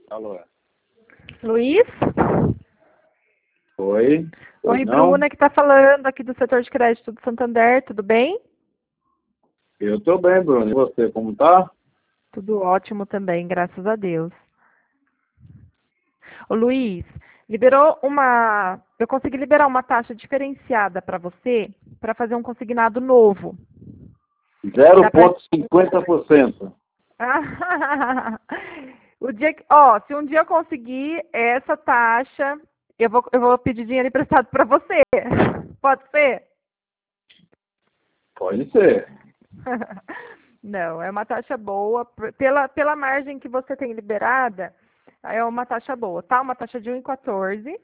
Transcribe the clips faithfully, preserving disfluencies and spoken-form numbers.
Alô? Luiz? Oi? Oi, Não? Bruna, que está falando aqui do setor de crédito do Santander, tudo bem? Eu tô bem, Bruno. E você, como tá? Tudo ótimo também, graças a Deus. Ô, Luiz, liberou uma. Eu consegui liberar uma taxa diferenciada para você para fazer um consignado novo. Zero Dá pra... vírgula cinquenta por cento. o dia que... Ó, se um dia eu conseguir essa taxa, eu vou, eu vou pedir dinheiro emprestado para você. Pode ser? Pode ser. Não, é uma taxa boa. Pela, pela margem que você tem liberada, é uma taxa boa, tá? Uma taxa de um vírgula quatorze.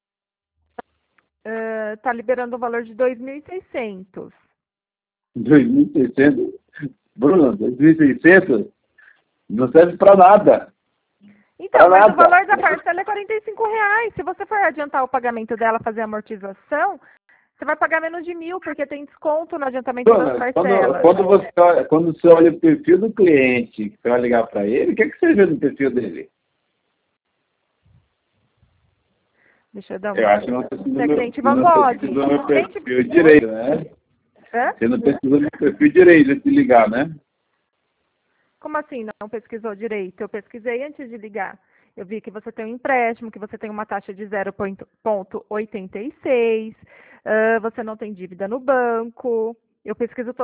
Está liberando um valor de dois mil e seiscentos. dois mil e seiscentos. Bruno, dois mil e seiscentos não serve para nada. Então, Pra mas nada. o valor da parcela é quarenta e cinco reais. Se você for adiantar o pagamento dela, fazer a amortização, você vai pagar menos de mil, porque tem desconto no adiantamento das Bruno, quando, parcelas. quando, você, olha- quando você olha o perfil do cliente, que você vai ligar para ele, o que, é que você vê no perfil dele? Deixa eu dar Eu uma acho que olhada. não pesquisou Você é meu, cliente você não Vanguard. pesquisou meu Cliente... perfil direito, né? Hã? Você não pesquisou meu perfil direito antes de ligar, né? Como assim não pesquisou direito? Eu pesquisei antes de ligar. Eu vi que você tem um empréstimo, que você tem uma taxa de zero vírgula oitenta e seis, uh, você não tem dívida no banco. Eu pesquiso